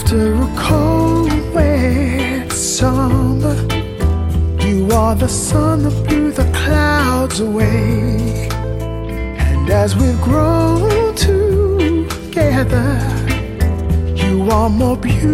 After a cold, wet summer, you are the sun that blew the clouds away. And as we've grown together, you are more beautiful